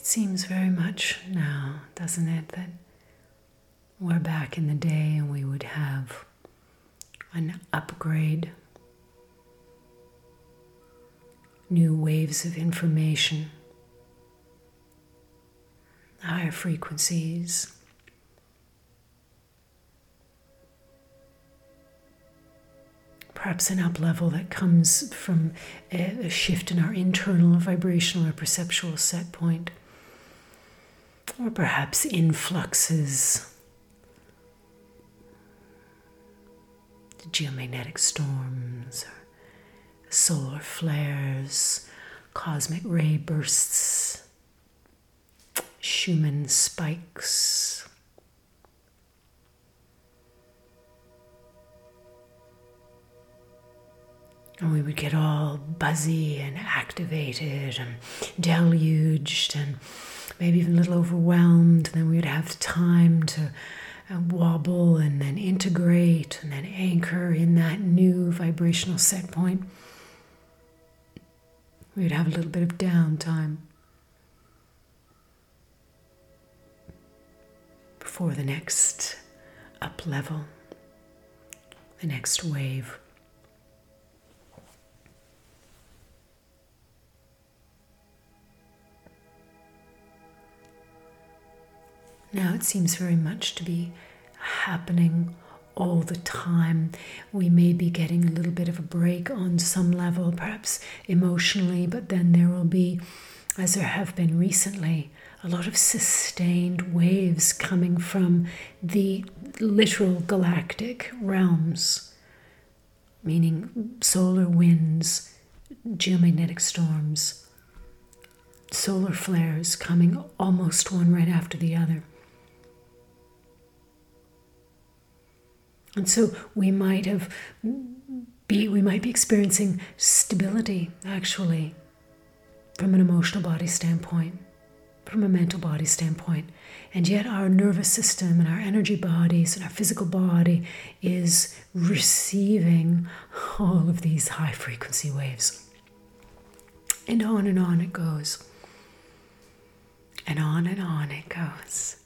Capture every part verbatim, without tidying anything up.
It seems very much now, doesn't it, that we're back in the day and we would have an upgrade, new waves of information, higher frequencies. Perhaps an up level that comes from a, a shift in our internal vibrational or perceptual set point. Or perhaps influxes, geomagnetic storms, or solar flares, cosmic ray bursts, Schumann spikes. And we would get all buzzy and activated and deluged and maybe even a little overwhelmed. Then we would have time to uh, wobble and then integrate and then anchor in that new vibrational set point. We would have a little bit of downtime before the next up level, the next wave. Now it seems very much to be happening all the time. We may be getting a little bit of a break on some level, perhaps emotionally, but then there will be, as there have been recently, a lot of sustained waves coming from the literal galactic realms, meaning solar winds, geomagnetic storms, solar flares coming almost one right after the other. And so we might have be we might be experiencing stability, actually, from an emotional body standpoint, from a mental body standpoint. And yet our nervous system and our energy bodies and our physical body is receiving all of these high frequency waves. And on and on it goes. And on and on it goes.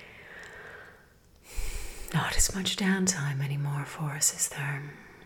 Not as much downtime anymore for us, is there?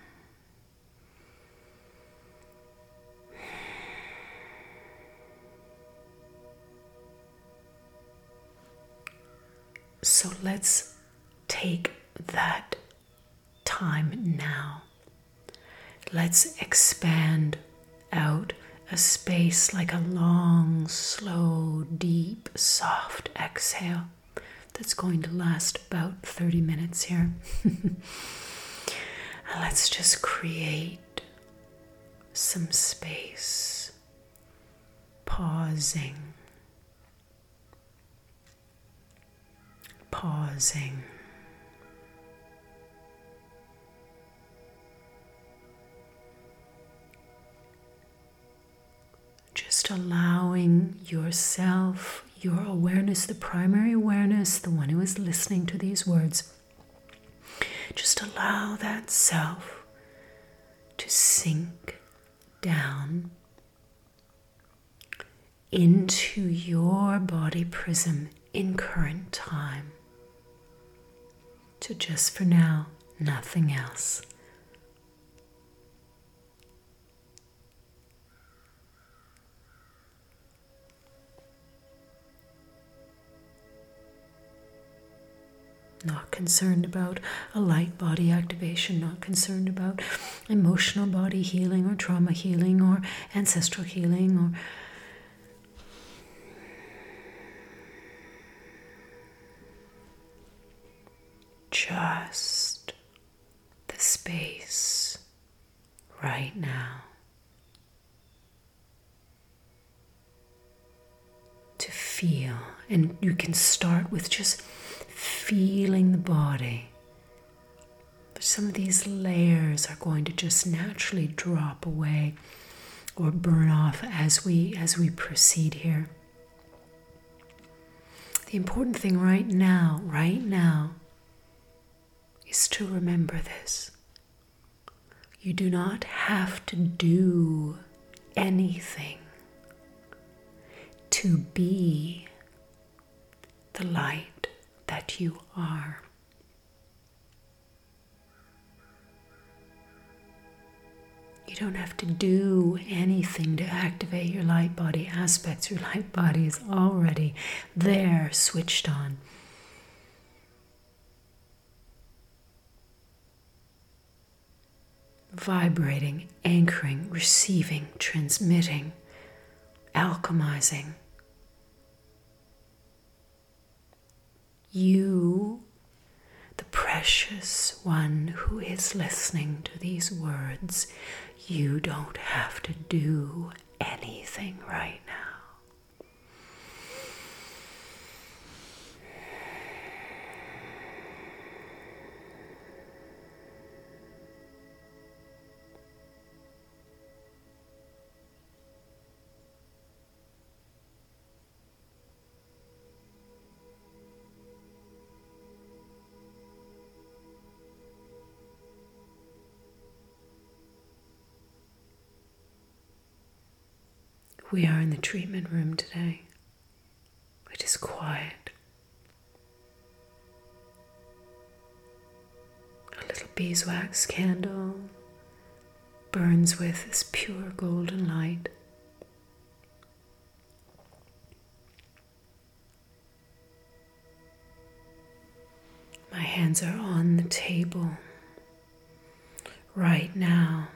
So let's take that time now. Let's expand out a space like a long, slow, deep, soft exhale. That's going to last about thirty minutes here. And let's just create some space, pausing, pausing. Just allowing yourself, your awareness, the primary awareness, the one who is listening to these words, just allow that self to sink down into your body prism in current time. To just for now, nothing else. Not concerned about a light body activation, not concerned about emotional body healing or trauma healing or ancestral healing or just the space right now to feel. And you can start with just feeling the body. But some of these layers are going to just naturally drop away or burn off as we as we proceed here. The important thing right now, right now, is to remember this. You do not have to do anything to be the light that you are. You don't have to do anything to activate your light body aspects. Your light body is already there, switched on. Vibrating, anchoring, receiving, transmitting, alchemizing. You, the precious one who is listening to these words, you don't have to do anything right now. We are in the treatment room today. It is quiet. A little beeswax candle burns with this pure golden light. My hands are on the table right now,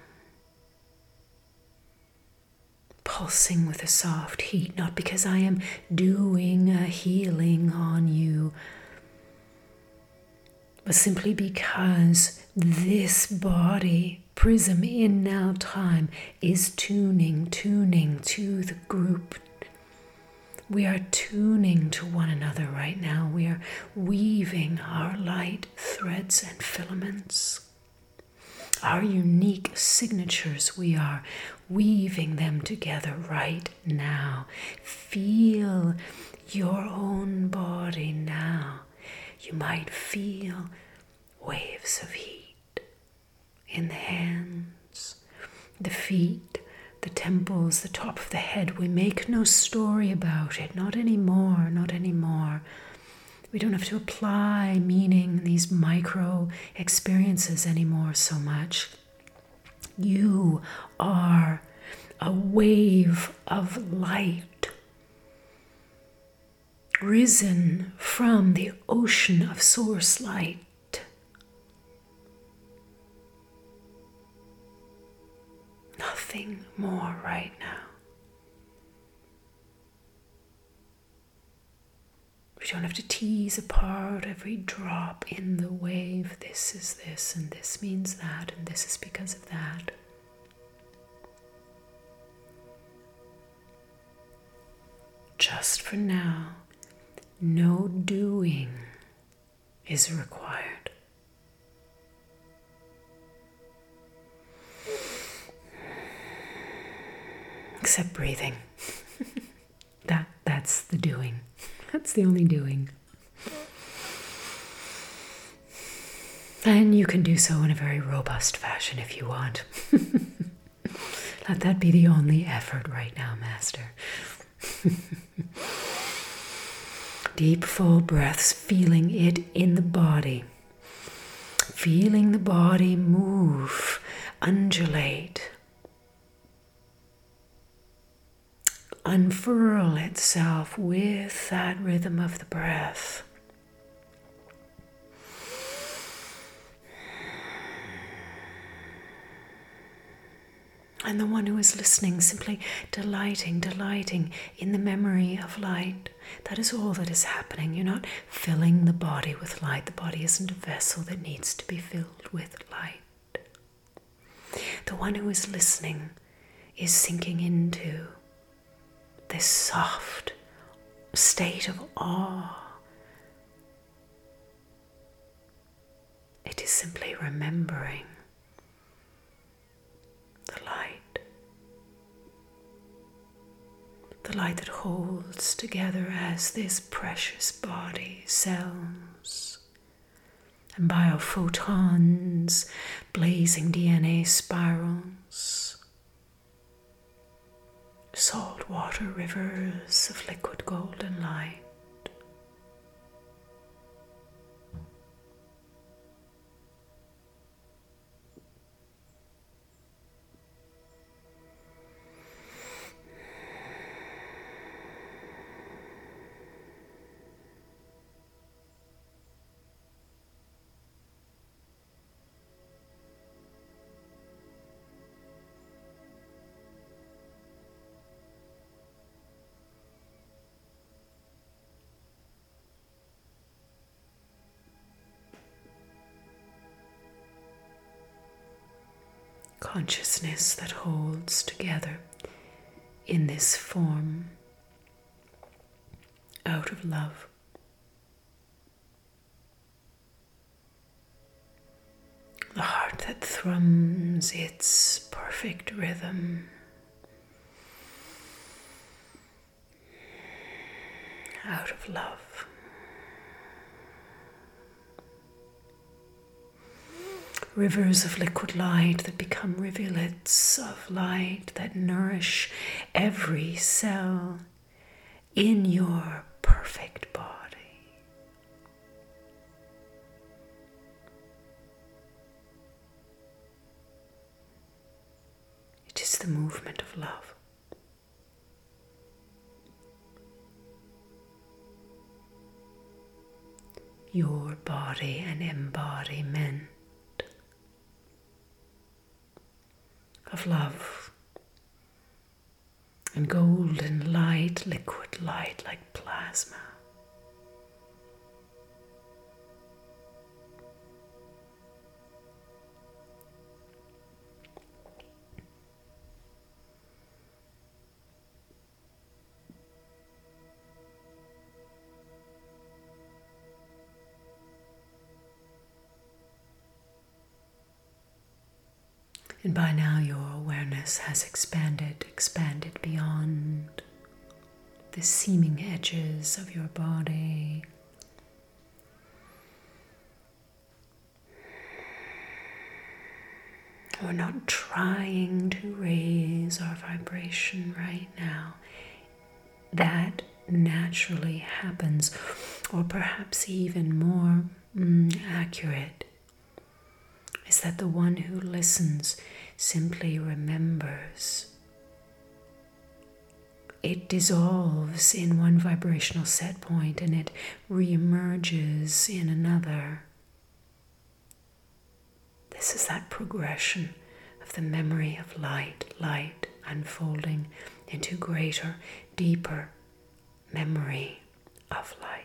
pulsing with a soft heat, not because I am doing a healing on you, but simply because this body, prism in now time, is tuning, tuning to the group. We are tuning to one another right now. We are weaving our light threads and filaments. Our unique signatures, we are weaving them together right now. Feel your own body now. You might feel waves of heat in the hands, the feet, the temples, the top of the head. We make no story about it, not anymore, not anymore. We don't have to apply meaning in these micro experiences anymore so much. You are a wave of light, risen from the ocean of source light. Nothing more right now. We don't have to tease apart every drop in the wave. This is this, and this means that, and this is because of that. Just for now, no doing is required. Except breathing. that that's the doing. That's the only doing. And you can do so in a very robust fashion if you want. Let that be the only effort right now, Master. Deep, full breaths, feeling it in the body. Feeling the body move, undulate, unfurl itself with that rhythm of the breath. And the one who is listening, simply delighting, delighting in the memory of light. That is all that is happening. You're not filling the body with light. The body isn't a vessel that needs to be filled with light. The one who is listening is sinking into this soft state of awe. It is simply remembering the light. The light that holds together as this precious body, cells and biophotons, blazing D N A spirals, saltwater rivers of liquid golden light. consciousness that holds together in this form out of love. The heart that thrums its perfect rhythm out of love. Rivers of liquid light that become rivulets of light that nourish every cell in your perfect body. It is the movement of love. Your body an embodiment of love and golden light, liquid light like plasma. And by now your awareness has expanded, expanded beyond the seeming edges of your body. We're not trying to raise our vibration right now. That naturally happens, or perhaps even more mm, accurate, is that the one who listens simply remembers. It dissolves in one vibrational set point and it re-emerges in another. This is that progression of the memory of light, light unfolding into greater, deeper memory of light.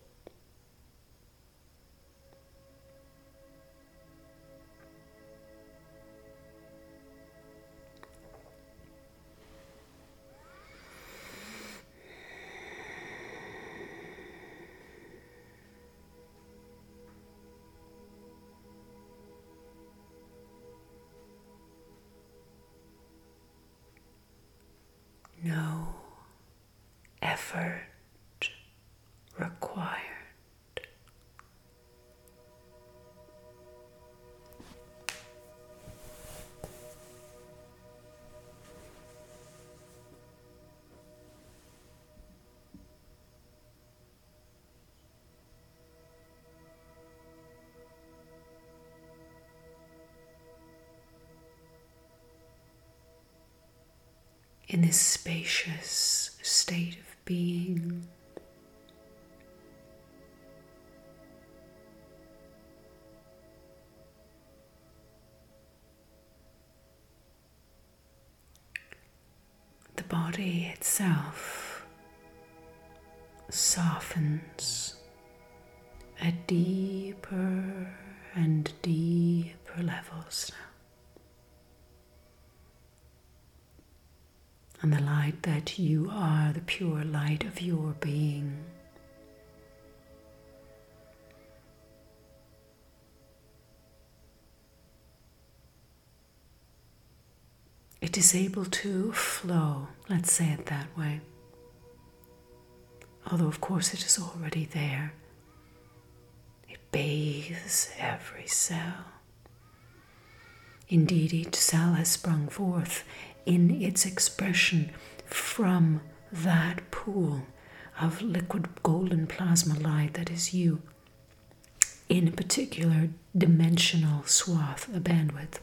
No effort required. In this spacious state of being, the body itself softens at deeper and deeper levels now. And the light that you are, the pure light of your being, it is able to flow, let's say it that way. Although of course it is already there. It bathes every cell. Indeed, each cell has sprung forth in its expression from that pool of liquid golden plasma light that is you, in a particular dimensional swath, a bandwidth.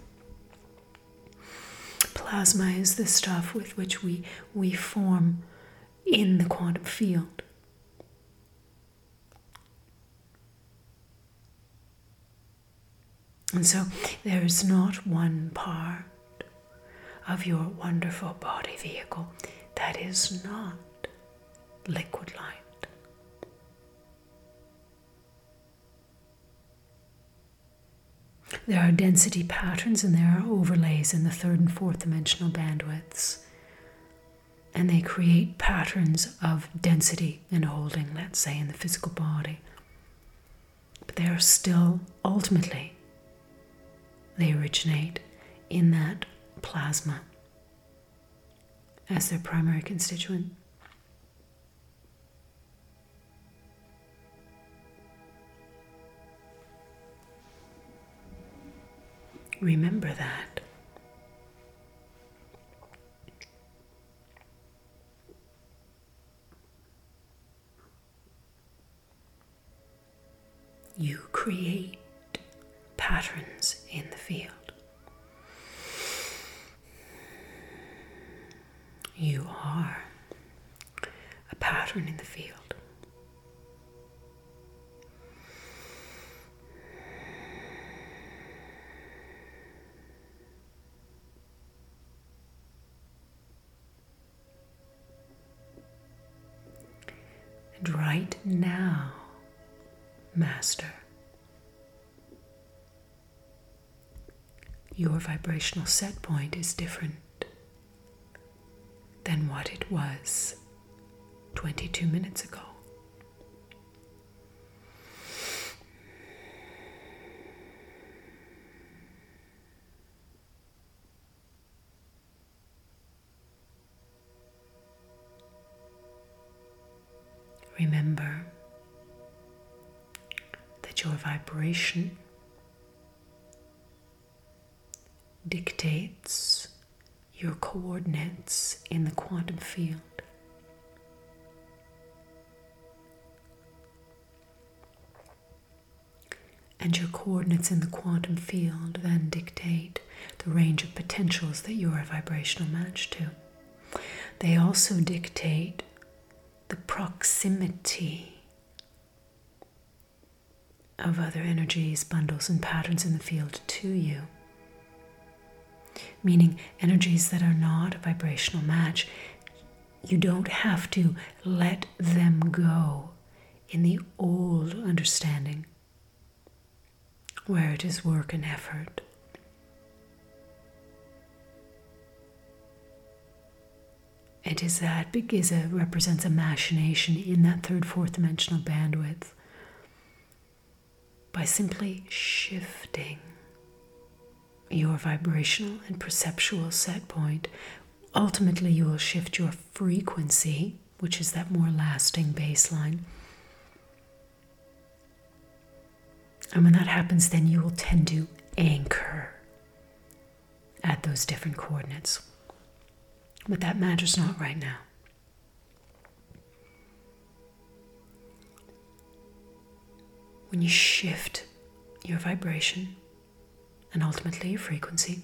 Plasma is the stuff with which we, we form in the quantum field. And so there is not one part of your wonderful body vehicle that is not liquid light. There are density patterns and there are overlays in the third and fourth dimensional bandwidths. And they create patterns of density and holding, let's say, in the physical body. But they are still, ultimately, they originate in that plasma as their primary constituent. Remember that. You create patterns in the field. You are a pattern in the field. And right now, Master, your vibrational set point is different than what it was twenty-two minutes ago. Remember that your vibration dictates your coordinates in the quantum field. And your coordinates in the quantum field then dictate the range of potentials that you are a vibrational match to. They also dictate the proximity of other energies, bundles, and patterns in the field to you. Meaning energies that are not a vibrational match, you don't have to let them go in the old understanding where it is work and effort. It is that because it represents a machination in that third, fourth dimensional bandwidth. By simply shifting your vibrational and perceptual set point, ultimately you will shift your frequency, which is that more lasting baseline. And when that happens, then you will tend to anchor at those different coordinates. But that matters not right now. When you shift your vibration and ultimately your frequency,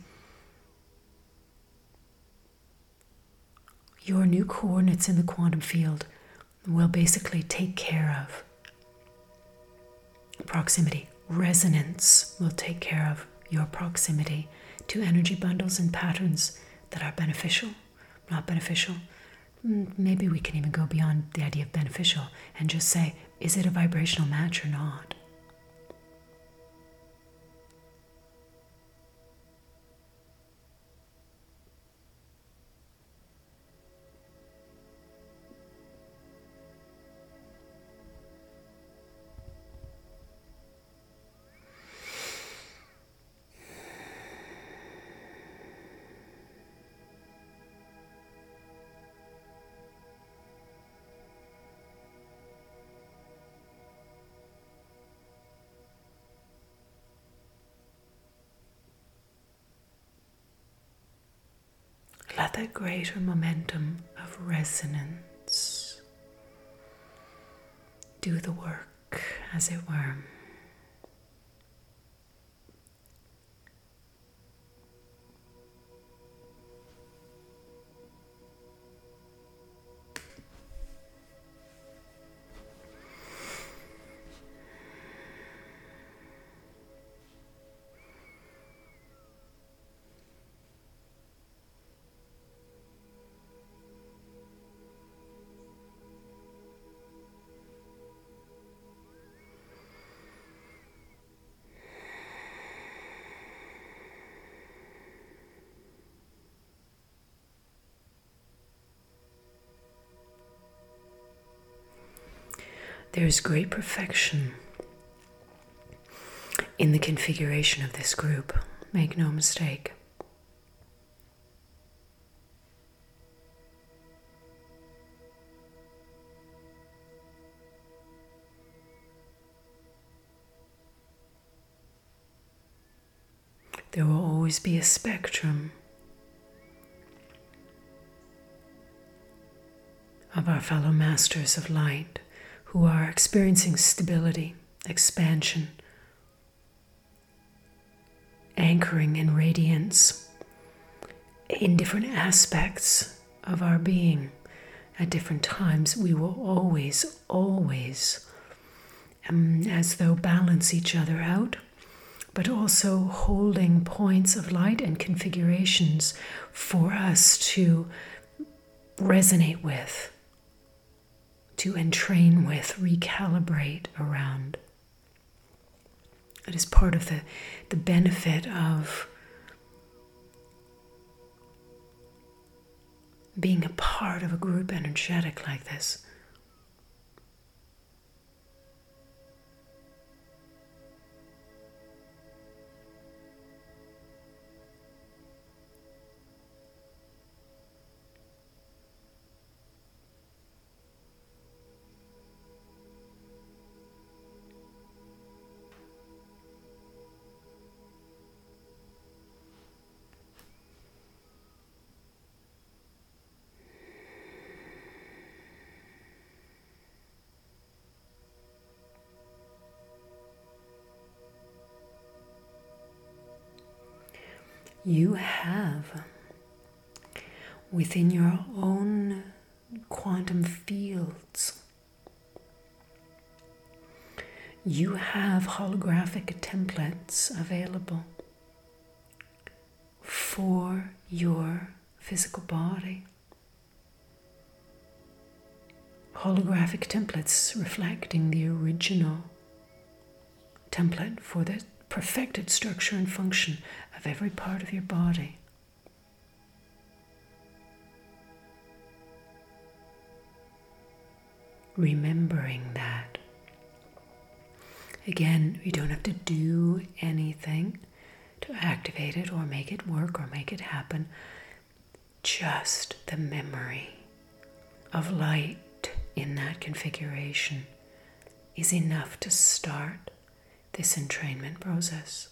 your new coordinates in the quantum field will basically take care of proximity. Resonance will take care of your proximity to energy bundles and patterns that are beneficial, not beneficial. Maybe we can even go beyond the idea of beneficial and just say, is it a vibrational match or not? Let that greater momentum of resonance do the work, as it were. There is great perfection in the configuration of this group. Make no mistake. There will always be a spectrum of our fellow masters of light who are experiencing stability, expansion, anchoring in radiance in different aspects of our being at different times. We will always, always, um, as though balance each other out, but also holding points of light and configurations for us to resonate with, to entrain with, recalibrate around. It is part of the, the benefit of being a part of a group energetic like this. You have within your own quantum fields, you have holographic templates available for your physical body. Holographic templates reflecting the original template for the perfected structure and function of every part of your body. Remembering that. Again, you don't have to do anything to activate it or make it work or make it happen. Just the memory of light in that configuration is enough to start this entrainment process.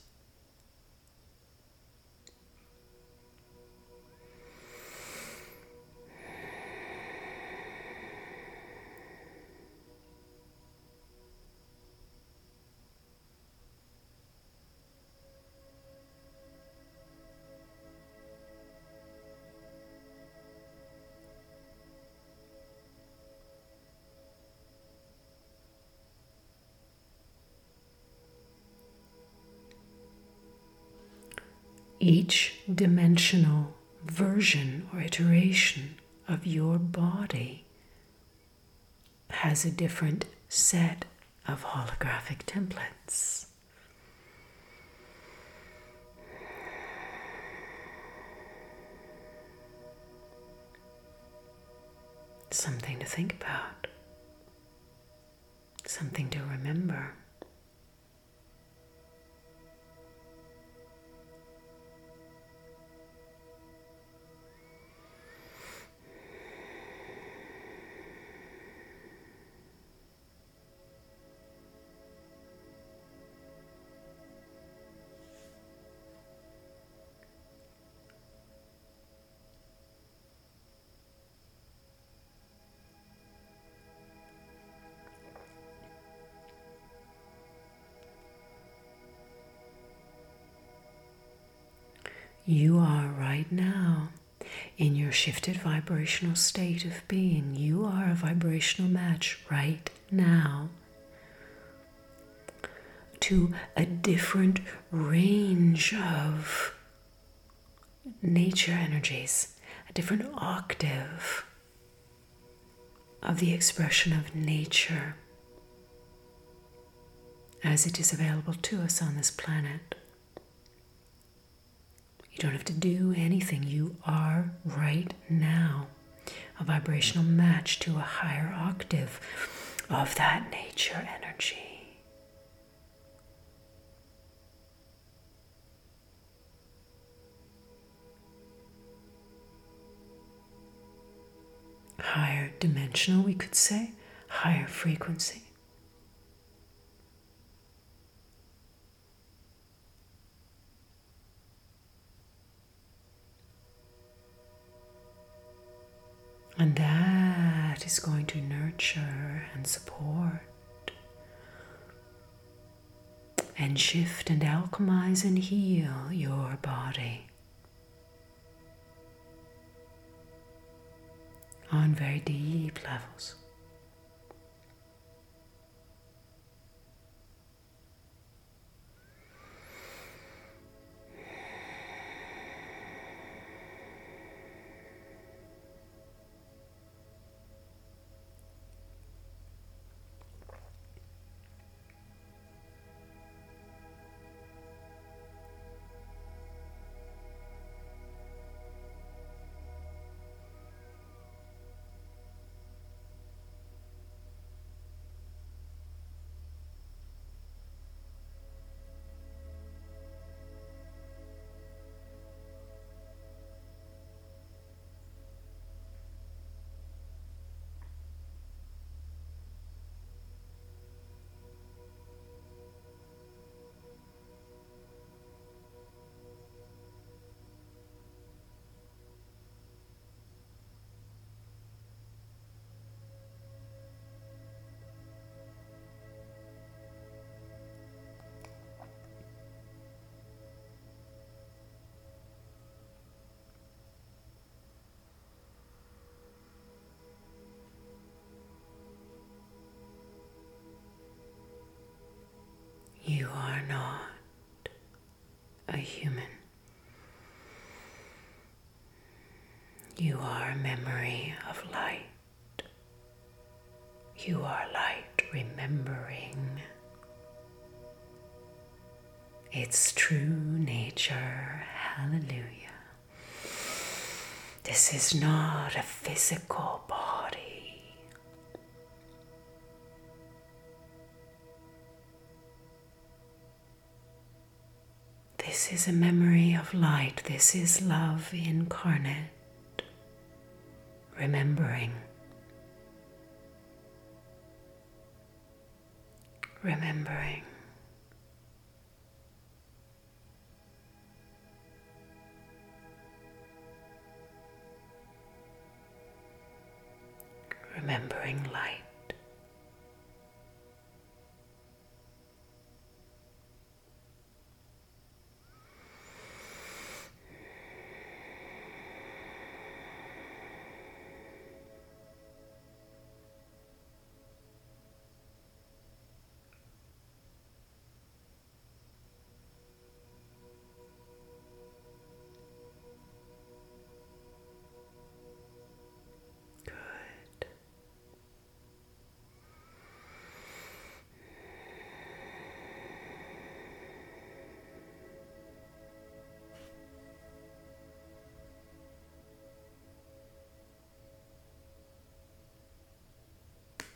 Each dimensional version or iteration of your body has a different set of holographic templates. Something to think about, something to remember. You are right now in your shifted vibrational state of being. You are a vibrational match right now to a different range of nature energies, a different octave of the expression of nature as it is available to us on this planet. You don't have to do anything. You are right now a vibrational match to a higher octave of that nature energy. Higher dimensional, we could say, higher frequency. And that is going to nurture and support and shift and alchemize and heal your body on very deep levels. You are not a human. You are a memory of light. You are light remembering its true nature. Hallelujah. This is not a physical body. This is a memory of light. This is love incarnate, remembering, remembering. Remembering light.